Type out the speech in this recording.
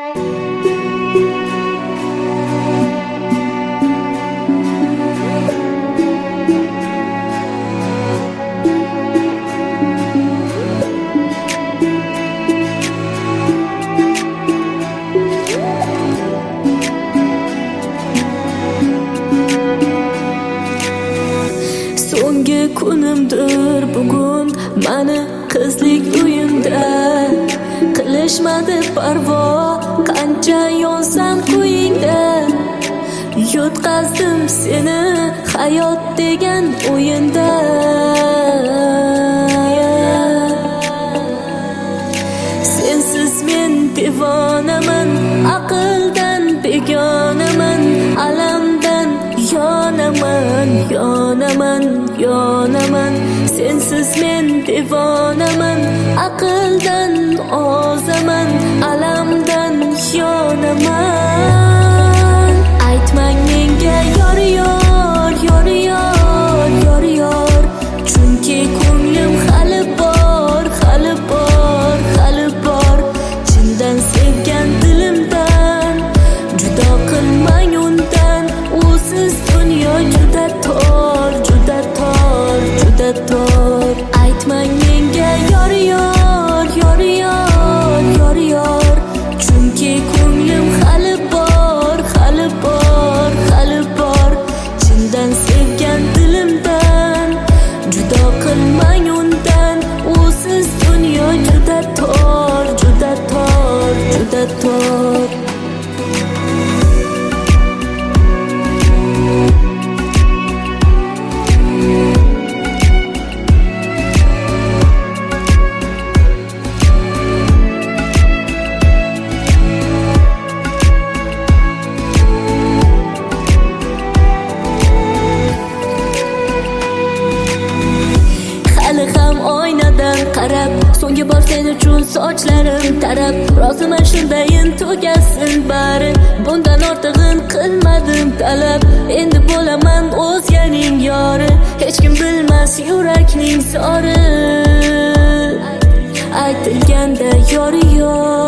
So'nggi kunimdir bugun mani qizlik uyimda, qilishmadi parvo qancha yonsam qo'yingda. Yutqazdim seni hayot degan o'yinda. Sensiz men devonaman, aqldan begonaman, alamdan yonaman, yonaman, yonaman. Sensiz men devonaman, aqldan ozaman, alamdan yonaman. Aytmang menga yor yor, yor yor, yor yor, chunki ko'nglim hali bor, hali bor, hali bor. Chindan sevgan dilimdan judo qilmang undan. Usiz dunyo juda tor, juda tor, juda tor. Aytmang menga yor yor, yor yor, yor yor, chunki ko'nglim hali bor, hali bor, hali bor. Chindan sevgan dilimdan judo qilmang undan. Usiz dunyo juda tor, juda tor, juda tor. Qarab, so'nggi bor sen uchun sochlarim tarab. Roziman shundayin tugasin bari, bundan ortig'in qilmadim talab. Endi bo'laman o'zganing yori, hech kim bilmas yurakning sori. Aytilganda yor yor.